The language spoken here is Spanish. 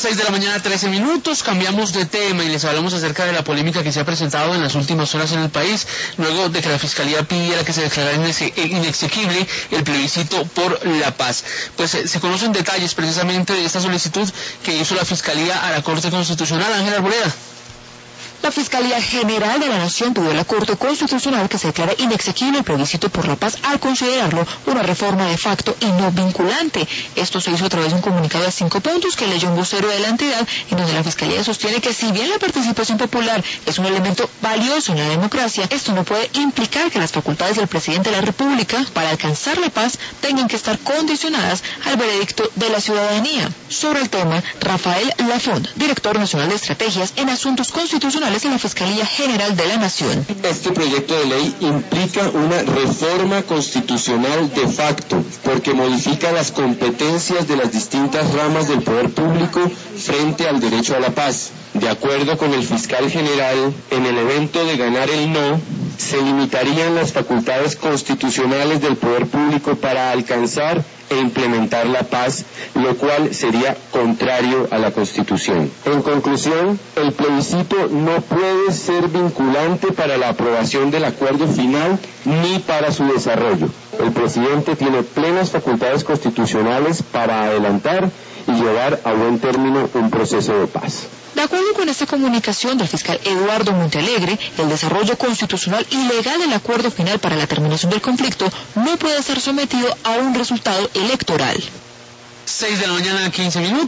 6 de la mañana, 13 minutos, cambiamos de tema y les hablamos acerca de la polémica que se ha presentado en las últimas horas en el país, luego de que la Fiscalía pidiera que se declarara inexequible el plebiscito por la paz. Pues se conocen detalles precisamente de esta solicitud que hizo la Fiscalía a la Corte Constitucional. Ángela Arboleda. La Fiscalía General de la Nación pidió a la Corte Constitucional que se declare inexequible el plebiscito por la paz al considerarlo una reforma de facto y no vinculante. Esto se hizo a través de un comunicado de 5 puntos que leyó un vocero de la entidad, en donde la Fiscalía sostiene que si bien la participación popular es un elemento valioso en la democracia, esto no puede implicar que las facultades del presidente de la República para alcanzar la paz tengan que estar condicionadas al veredicto de la ciudadanía. Sobre el tema, Rafael Lafont, director nacional de estrategias en asuntos constitucionales en la Fiscalía General de la Nación. Este proyecto de ley implica una reforma constitucional de facto, porque modifica las competencias de las distintas ramas del poder público frente al derecho a la paz. De acuerdo con el fiscal general, en el evento de ganar el no, se limitarían las facultades constitucionales del poder público para alcanzar e implementar la paz, lo cual sería contrario a la Constitución. En conclusión, el plebiscito no puede ser vinculante para la aprobación del acuerdo final ni para su desarrollo. El presidente tiene plenas facultades constitucionales para adelantar y llevar a buen término un proceso de paz. De acuerdo con esta comunicación del fiscal Eduardo Montealegre, el desarrollo constitucional y legal del acuerdo final para la terminación del conflicto no puede ser sometido a un resultado electoral. 6 de la mañana, 15 minutos.